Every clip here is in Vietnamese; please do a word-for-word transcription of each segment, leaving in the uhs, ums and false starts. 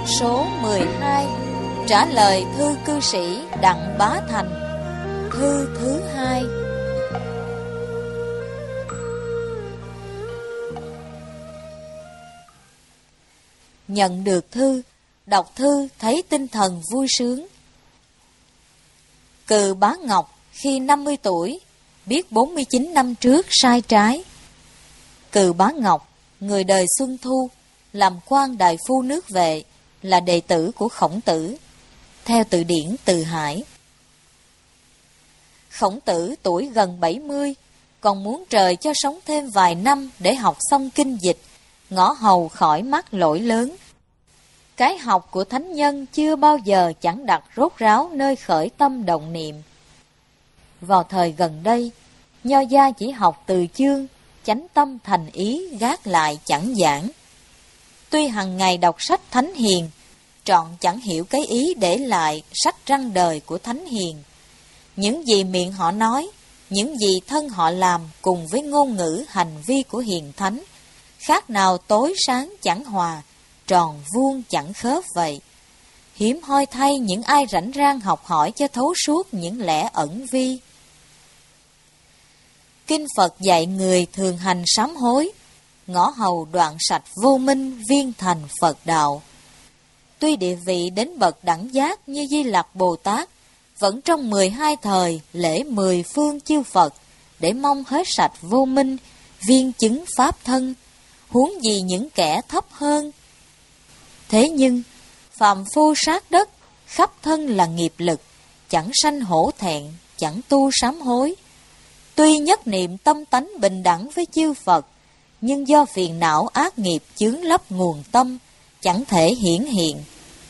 số mười hai. Trả lời thư cư sĩ Đặng Bá Thành. Thư thứ hai. Nhận được thư, đọc thư thấy tinh thần vui sướng. Cừ Bá Ngọc khi năm mươi tuổi, biết bốn mươi chín năm trước sai trái. Cừ Bá Ngọc, người đời Xuân Thu, làm quan đại phu nước Vệ, là đệ tử của Khổng Tử, theo từ điển Từ Hải. Khổng Tử tuổi gần bảy mươi, còn muốn trời cho sống thêm vài năm để học xong kinh dịch, ngõ hầu khỏi mắc lỗi lớn. Cái học của thánh nhân chưa bao giờ chẳng đặt rốt ráo nơi khởi tâm động niệm. Vào thời gần đây, Nho gia chỉ học từ chương, chánh tâm thành ý gác lại chẳng giảng. Tuy hằng ngày đọc sách thánh hiền, trọn chẳng hiểu cái ý để lại sách răng đời của thánh hiền. Những gì miệng họ nói, những gì thân họ làm cùng với ngôn ngữ hành vi của hiền thánh, khác nào tối sáng chẳng hòa, tròn vuông chẳng khớp vậy. Hiếm hoi thay những ai rảnh rang học hỏi cho thấu suốt những lẽ ẩn vi. Kinh Phật dạy người thường hành sám hối, ngõ hầu đoạn sạch vô minh viên thành Phật đạo. Tuy địa vị đến bậc đẳng giác như Di Lặc Bồ Tát, vẫn trong mười hai thời lễ mười phương chư Phật, để mong hết sạch vô minh, viên chứng pháp thân, huống gì những kẻ thấp hơn. Thế nhưng, phàm phu sát đất, khắp thân là nghiệp lực, chẳng sanh hổ thẹn, chẳng tu sám hối. Tuy nhất niệm tâm tánh bình đẳng với chư Phật, nhưng do phiền não ác nghiệp chướng lấp nguồn tâm, chẳng thể hiển hiện.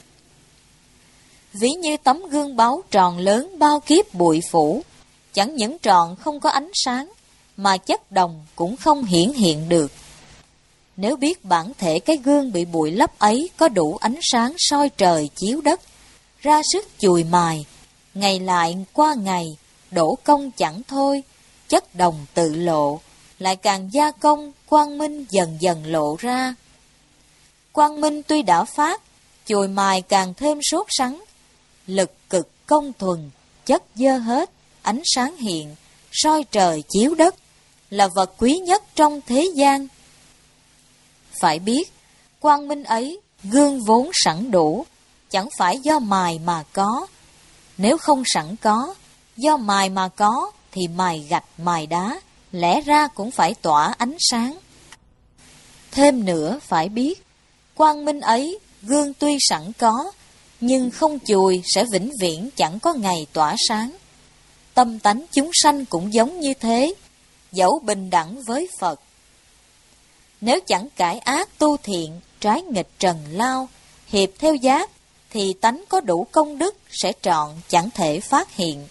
Ví như tấm gương báu tròn lớn bao kiếp bụi phủ, chẳng những tròn không có ánh sáng, mà chất đồng cũng không hiển hiện được. Nếu biết bản thể cái gương bị bụi lấp ấy có đủ ánh sáng soi trời chiếu đất, ra sức chùi mài, ngày lại qua ngày, đổ công chẳng thôi, chất đồng tự lộ, lại càng gia công, quang minh dần dần lộ ra. Quang minh tuy đã phát, chùi mài càng thêm sốt sắng, lực cực công thuần, chất dơ hết, ánh sáng hiện, soi trời chiếu đất, là vật quý nhất trong thế gian. Phải biết, quang minh ấy, gương vốn sẵn đủ, chẳng phải do mài mà có. Nếu không sẵn có, do mài mà có, thì mài gạch mài đá, lẽ ra cũng phải tỏa ánh sáng. Thêm nữa phải biết, quang minh ấy, gương tuy sẵn có, nhưng không chùi sẽ vĩnh viễn chẳng có ngày tỏa sáng. Tâm tánh chúng sanh cũng giống như thế, dẫu bình đẳng với Phật. Nếu chẳng cải ác tu thiện, trái nghịch trần lao, hiệp theo giác, thì tánh có đủ công đức sẽ trọn chẳng thể phát hiện.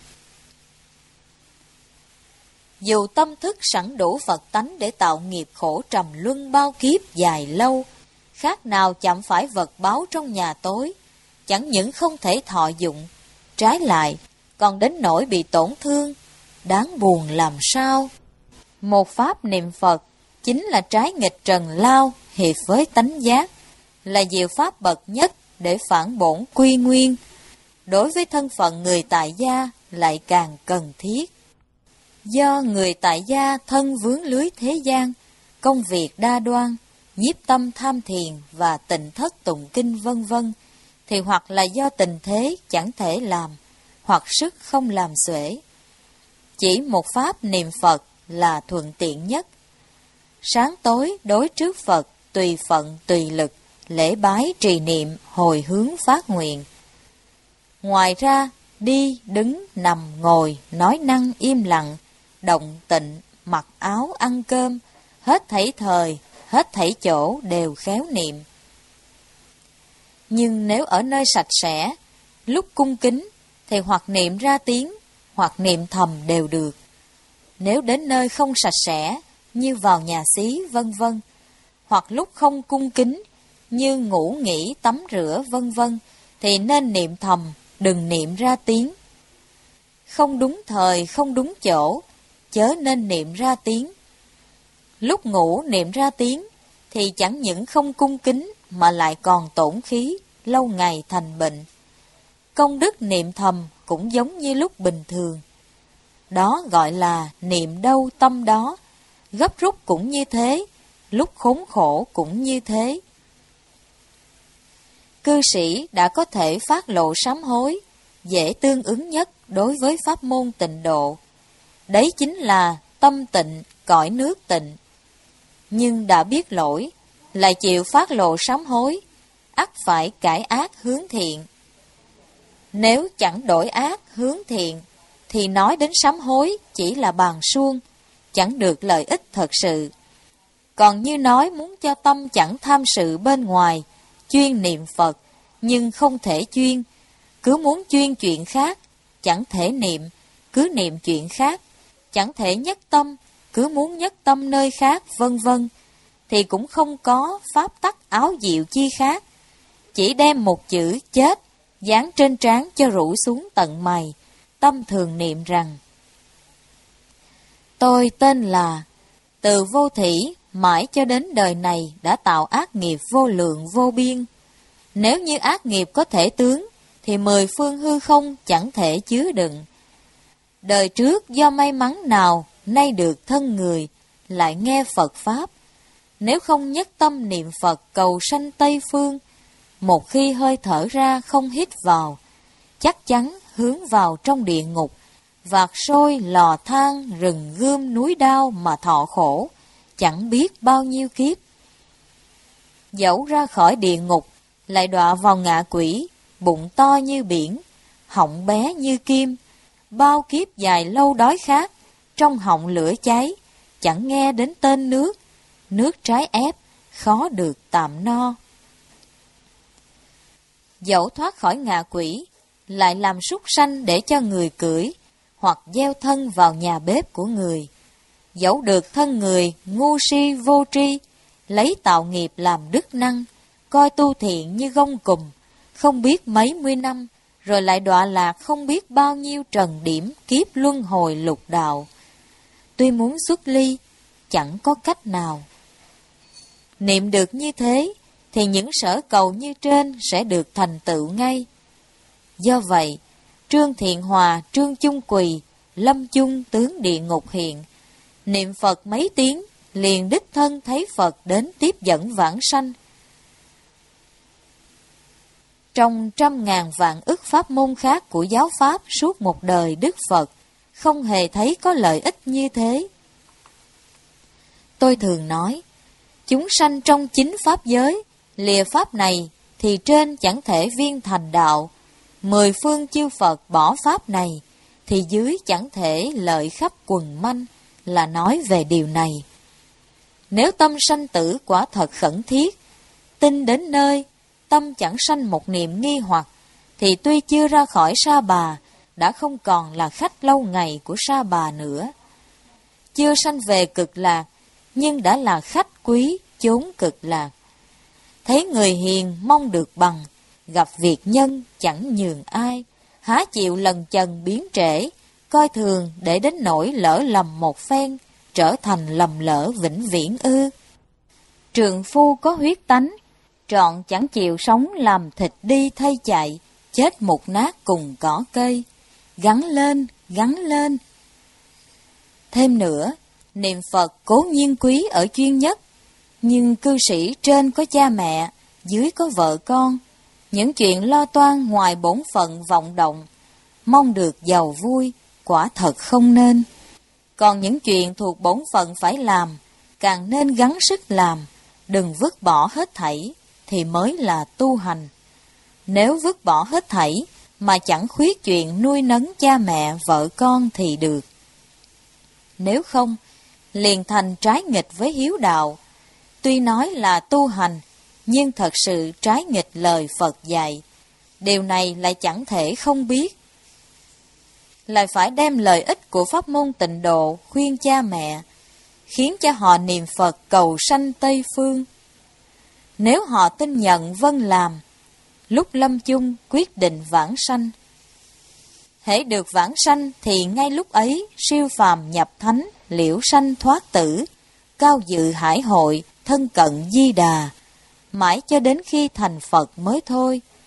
Dù tâm thức sẵn đủ Phật tánh để tạo nghiệp khổ trầm luân bao kiếp dài lâu, khác nào chạm phải vật báo trong nhà tối, chẳng những không thể thọ dụng, trái lại còn đến nỗi bị tổn thương, đáng buồn làm sao. Một pháp niệm Phật chính là trái nghịch trần lao, hiệp với tánh giác, là diệu pháp bậc nhất để phản bổn quy nguyên. Đối với thân phận người tại gia lại càng cần thiết. Do người tại gia thân vướng lưới thế gian, công việc đa đoan, nhiếp tâm tham thiền và tịnh thất tụng kinh vân vân, thì hoặc là do tình thế chẳng thể làm, hoặc sức không làm xuể. Chỉ một pháp niệm Phật là thuận tiện nhất. Sáng tối đối trước Phật, tùy phận tùy lực, lễ bái trì niệm, hồi hướng phát nguyện. Ngoài ra, đi, đứng, nằm, ngồi, nói năng im lặng, động tịnh, mặc áo, ăn cơm, hết thảy thời, hết thảy chỗ đều khéo niệm. Nhưng nếu ở nơi sạch sẽ, lúc cung kính, thì hoặc niệm ra tiếng, hoặc niệm thầm đều được. Nếu đến nơi không sạch sẽ, như vào nhà xí vân vân, hoặc lúc không cung kính, như ngủ nghỉ tắm rửa vân vân, thì nên niệm thầm, đừng niệm ra tiếng. Không đúng thời, không đúng chỗ, chớ nên niệm ra tiếng. Lúc ngủ niệm ra tiếng, thì chẳng những không cung kính, mà lại còn tổn khí, lâu ngày thành bệnh. Công đức niệm thầm cũng giống như lúc bình thường. Đó gọi là niệm đâu tâm đó, gấp rút cũng như thế, lúc khốn khổ cũng như thế. Cư sĩ đã có thể phát lộ sám hối, dễ tương ứng nhất đối với pháp môn tịnh độ. Đấy chính là tâm tịnh, cõi nước tịnh. Nhưng đã biết lỗi, lại chịu phát lộ sám hối, ắt phải cải ác hướng thiện. Nếu chẳng đổi ác hướng thiện, thì nói đến sám hối chỉ là bàn suông, chẳng được lợi ích thật sự. Còn như nói muốn cho tâm chẳng tham sự bên ngoài, chuyên niệm Phật, nhưng không thể chuyên, cứ muốn chuyên chuyện khác, chẳng thể niệm, cứ niệm chuyện khác, chẳng thể nhất tâm, cứ muốn nhất tâm nơi khác, vân vân, thì cũng không có pháp tắc áo diệu chi khác. Chỉ đem một chữ chết dán trên trán cho rủ xuống tận mày, tâm thường niệm rằng: tôi tên là, từ vô thỉ mãi cho đến đời này đã tạo ác nghiệp vô lượng vô biên. Nếu như ác nghiệp có thể tướng, thì mười phương hư không chẳng thể chứa đựng. Đời trước do may mắn nào nay được thân người, lại nghe Phật Pháp. Nếu không nhất tâm niệm Phật cầu sanh Tây Phương, một khi hơi thở ra không hít vào, chắc chắn hướng vào trong địa ngục, vạc sôi lò than rừng gươm núi đao mà thọ khổ, chẳng biết bao nhiêu kiếp. Dẫu ra khỏi địa ngục, lại đọa vào ngạ quỷ, bụng to như biển, họng bé như kim, bao kiếp dài lâu đói khát, trong họng lửa cháy, chẳng nghe đến tên nước, nước trái ép, khó được tạm no. Dẫu thoát khỏi ngạ quỷ, lại làm súc sanh để cho người cưỡi, hoặc gieo thân vào nhà bếp của người. Dẫu được thân người ngu si vô tri, lấy tạo nghiệp làm đức năng, coi tu thiện như gông cùm, không biết mấy mươi năm, rồi lại đọa lạc không biết bao nhiêu trần điểm kiếp luân hồi lục đạo. Tuy muốn xuất ly, chẳng có cách nào. Niệm được như thế, thì những sở cầu như trên sẽ được thành tựu ngay. Do vậy, Trương Thiện Hòa, Trương Chung Quỳ, Lâm Chung tướng địa ngục hiện, niệm Phật mấy tiếng, liền đích thân thấy Phật đến tiếp dẫn vãng sanh. Trong trăm ngàn vạn ức pháp môn khác của giáo pháp suốt một đời Đức Phật, không hề thấy có lợi ích như thế. Tôi thường nói, chúng sanh trong chính pháp giới, lìa pháp này thì trên chẳng thể viên thành đạo. Mười phương chư Phật bỏ pháp này, thì dưới chẳng thể lợi khắp quần manh, là nói về điều này. Nếu tâm sanh tử quả thật khẩn thiết, tin đến nơi, tâm chẳng sanh một niệm nghi hoặc, thì tuy chưa ra khỏi Sa Bà, đã không còn là khách lâu ngày của Sa Bà nữa. Chưa sanh về cực lạc, nhưng đã là khách quý chốn cực lạc. Thấy người hiền mong được bằng, gặp việc nhân chẳng nhường ai, há chịu lần chần biến trễ, coi thường để đến nỗi lỡ lầm một phen, trở thành lầm lỡ vĩnh viễn ư. Trượng phu có huyết tánh, trọn chẳng chịu sống làm thịt đi thay chạy, chết mục nát cùng cỏ cây, gắn lên, gắn lên. Thêm nữa, niệm Phật cố nhiên quý ở chuyên nhất, nhưng cư sĩ trên có cha mẹ, dưới có vợ con, những chuyện lo toan ngoài bổn phận vọng động, mong được giàu vui, quả thật không nên. Còn những chuyện thuộc bổn phận phải làm, càng nên gắng sức làm, đừng vứt bỏ hết thảy, thì mới là tu hành. Nếu vứt bỏ hết thảy, mà chẳng khuyết chuyện nuôi nấng cha mẹ, vợ con thì được. Nếu không, liền thành trái nghịch với hiếu đạo. Tuy nói là tu hành, nhưng thật sự trái nghịch lời Phật dạy. Điều này lại chẳng thể không biết. Lại phải đem lợi ích của pháp môn tịnh độ khuyên cha mẹ, khiến cho họ niệm Phật cầu sanh Tây Phương. Nếu họ tin nhận vâng làm, lúc lâm chung quyết định vãng sanh. Hễ được vãng sanh thì ngay lúc ấy siêu phàm nhập thánh, liễu sanh thoát tử, cao dự hải hội, thân cận Di Đà, mãi cho đến khi thành Phật mới thôi.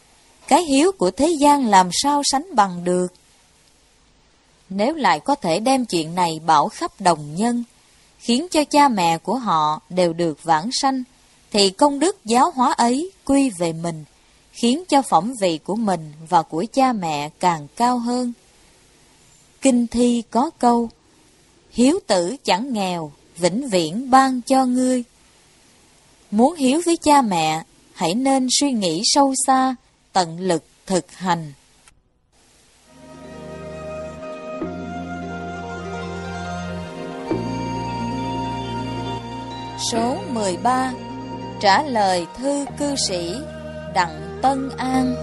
cái hiếu của thế gian làm sao sánh bằng được. Nếu lại có thể đem chuyện này bảo khắp đồng nhân, khiến cho cha mẹ của họ đều được vãng sanh, thì công đức giáo hóa ấy quy về mình, khiến cho phẩm vị của mình và của cha mẹ càng cao hơn. Kinh thi có câu, hiếu tử chẳng nghèo, vĩnh viễn ban cho ngươi. Muốn hiếu với cha mẹ, hãy nên suy nghĩ sâu xa, tận lực thực hành. Số mười ba. Trả lời thư cư sĩ Đặng Tân An.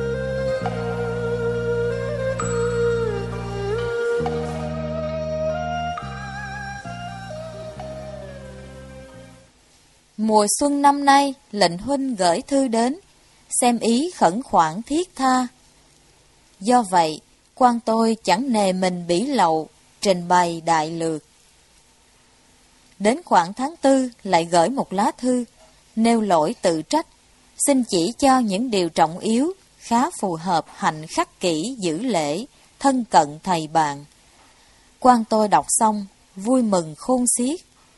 Mùa xuân năm nay, lệnh huynh gửi thư đến, xem ý khẩn khoản thiết tha. Do vậy, quan tôi chẳng nề mình bỉ lậu, trình bày đại lược. Đến khoảng tháng tư lại gửi một lá thư, nêu lỗi tự trách, xin chỉ cho những điều trọng yếu, khá phù hợp hạnh khắc kỷ giữ lễ, thân cận thầy bạn. Quan tôi đọc xong, vui mừng khôn xiết.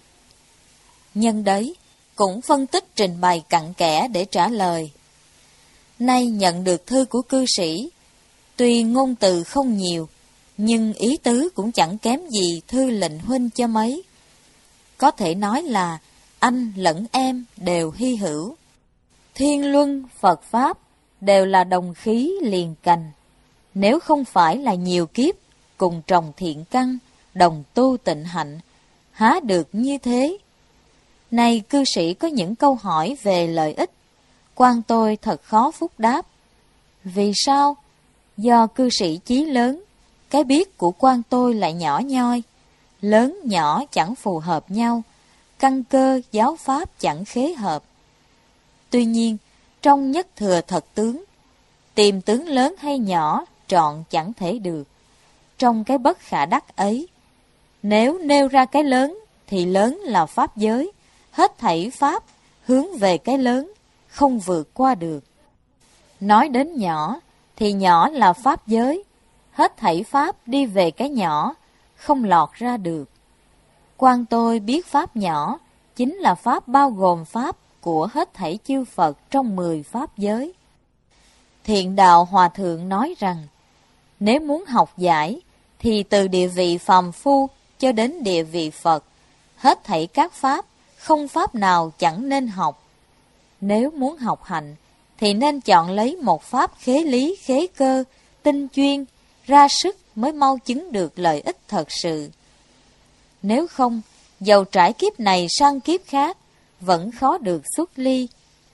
Nhân đấy, cũng phân tích trình bày cặn kẽ để trả lời. Nay nhận được thư của cư sĩ, tuy ngôn từ không nhiều, nhưng ý tứ cũng chẳng kém gì thư lệnh huynh cho mấy. Có thể nói là anh lẫn em đều hy hữu. Thiên luân, Phật Pháp đều là đồng khí liền cành. Nếu không phải là nhiều kiếp cùng trồng thiện căn, đồng tu tịnh hạnh, há được như thế. Này cư sĩ có những câu hỏi về lợi ích, quan tôi thật khó phúc đáp. Vì sao? Do cư sĩ chí lớn, cái biết của quan tôi lại nhỏ nhoi. Lớn nhỏ chẳng phù hợp nhau, căn cơ giáo pháp chẳng khế hợp. Tuy nhiên, trong nhất thừa thật tướng, tìm tướng lớn hay nhỏ trọn chẳng thể được. Trong cái bất khả đắc ấy, nếu nêu ra cái lớn thì lớn là pháp giới, hết thảy pháp hướng về cái lớn, không vượt qua được. Nói đến nhỏ thì nhỏ là pháp giới, hết thảy pháp đi về cái nhỏ, không lọt ra được. Quan tôi biết pháp nhỏ chính là pháp bao gồm pháp của hết thảy chư Phật trong mười pháp giới. Thiện Đạo Hòa Thượng nói rằng, nếu muốn học giải thì từ địa vị phàm phu cho đến địa vị Phật, hết thảy các pháp, không pháp nào chẳng nên học. Nếu muốn học hạnh thì nên chọn lấy một pháp khế lý khế cơ, tinh chuyên, ra sức mới mau chứng được lợi ích thật sự. Nếu không, dầu trải kiếp này sang kiếp khác, vẫn khó được xuất ly.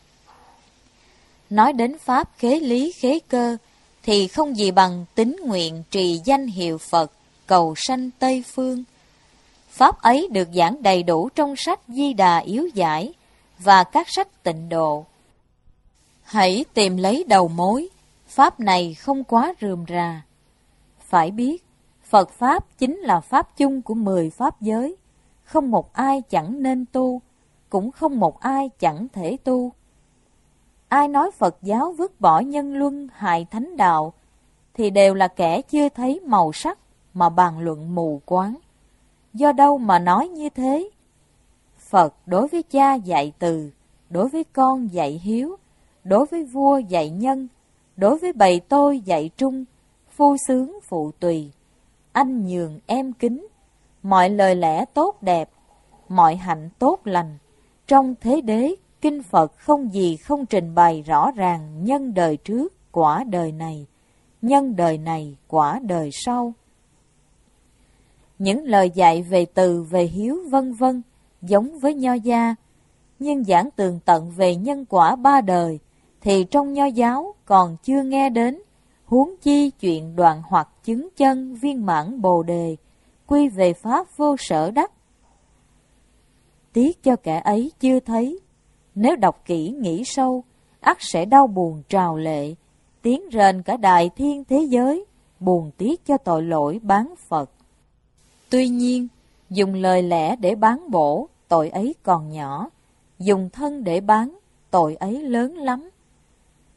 Nói đến pháp khế lý khế cơ, thì không gì bằng tín nguyện trì danh hiệu Phật, cầu sanh Tây Phương. Pháp ấy được giảng đầy đủ trong sách Di Đà Yếu Giải và các sách tịnh độ. Hãy tìm lấy đầu mối, pháp này không quá rườm rà. Phải biết, Phật Pháp chính là pháp chung của mười pháp giới, không một ai chẳng nên tu, cũng không một ai chẳng thể tu. Ai nói Phật giáo vứt bỏ nhân luân hại thánh đạo, thì đều là kẻ chưa thấy màu sắc mà bàn luận mù quáng. Do đâu mà nói như thế? Phật đối với cha dạy từ, đối với con dạy hiếu, đối với vua dạy nhân, đối với bầy tôi dạy trung, phu sướng phụ tùy, anh nhường em kính, mọi lời lẽ tốt đẹp, mọi hạnh tốt lành. Trong thế đế, kinh Phật không gì không trình bày rõ ràng nhân đời trước, quả đời này, nhân đời này, quả đời sau. Những lời dạy về từ, về hiếu vân vân giống với Nho gia, nhưng giảng tường tận về nhân quả ba đời thì trong Nho giáo còn chưa nghe đến, huống chi chuyện đoạn hoặc chứng chân viên mãn Bồ đề, quy về pháp vô sở đắc. Tiếc cho kẻ ấy chưa thấy, nếu đọc kỹ nghĩ sâu, ắt sẽ đau buồn trào lệ, tiếng rền cả đại thiên thế giới, buồn tiếc cho tội lỗi bán Phật. Tuy nhiên, dùng lời lẽ để bán bổ, tội ấy còn nhỏ, dùng thân để bán, tội ấy lớn lắm.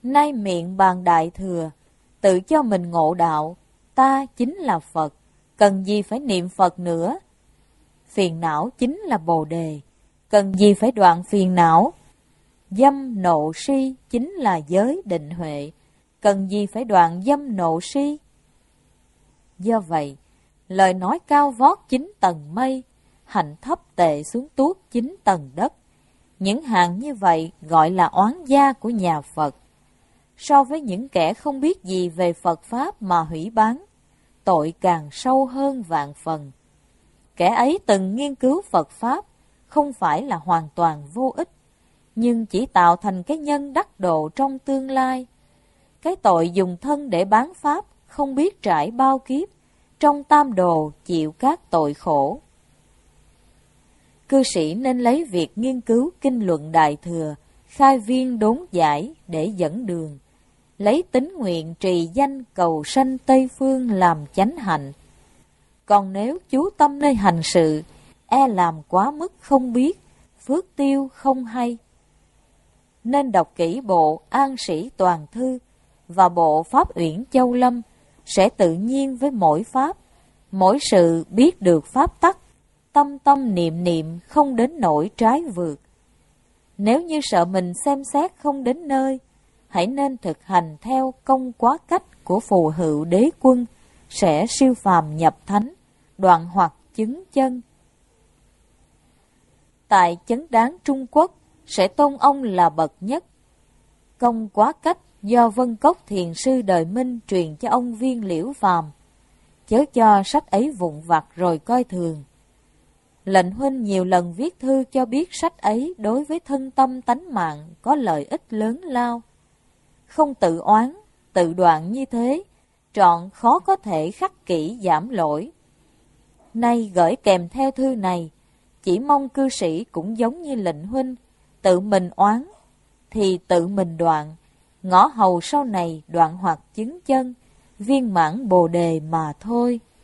Nay miệng bàn đại thừa, tự cho mình ngộ đạo, ta chính là Phật, cần gì phải niệm Phật nữa. Phiền não chính là Bồ Đề, cần gì phải đoạn phiền não. Dâm nộ si chính là giới định huệ, cần gì phải đoạn dâm nộ si. Do vậy, lời nói cao vót chín tầng mây, hạnh thấp tệ xuống tuốt chín tầng đất. Những hạng như vậy gọi là oán gia của nhà Phật. So với những kẻ không biết gì về Phật Pháp mà hủy báng, tội càng sâu hơn vạn phần. Kẻ ấy từng nghiên cứu Phật Pháp, không phải là hoàn toàn vô ích, nhưng chỉ tạo thành cái nhân đắc độ trong tương lai. Cái tội dùng thân để bán Pháp, không biết trải bao kiếp, trong tam đồ chịu các tội khổ. Cư sĩ nên lấy việc nghiên cứu kinh luận Đại Thừa, khai viên đốn giải để dẫn đường, lấy tín nguyện trì danh cầu sanh Tây Phương làm chánh hạnh. Còn nếu chú tâm nơi hành sự, e làm quá mức không biết, phước tiêu không hay. Nên đọc kỹ bộ An Sĩ Toàn Thư và bộ Pháp Uyển Châu Lâm, sẽ tự nhiên với mỗi pháp, mỗi sự biết được pháp tắc, tâm tâm niệm niệm không đến nỗi trái vượt. Nếu như sợ mình xem xét không đến nơi, hãy nên thực hành theo công quá cách của Phù Hựu Đế Quân, sẽ siêu phàm nhập thánh, đoạn hoặc chứng chân. Tại Chấn Đáng Trung Quốc, sẽ tôn ông là bậc nhất. Công quá cách do Vân Cốc Thiền Sư Đời Minh truyền cho ông Viên Liễu Phàm, chớ cho sách ấy vụn vặt rồi coi thường. Lệnh huynh nhiều lần viết thư cho biết sách ấy đối với thân tâm tánh mạng có lợi ích lớn lao. Không tự oán, tự đoạn như thế, trọn khó có thể khắc kỷ giảm lỗi. Nay gửi kèm theo thư này, chỉ mong cư sĩ cũng giống như lệnh huynh, tự mình oán, thì tự mình đoạn, ngõ hầu sau này đoạn hoặc chứng chân, viên mãn Bồ Đề mà thôi.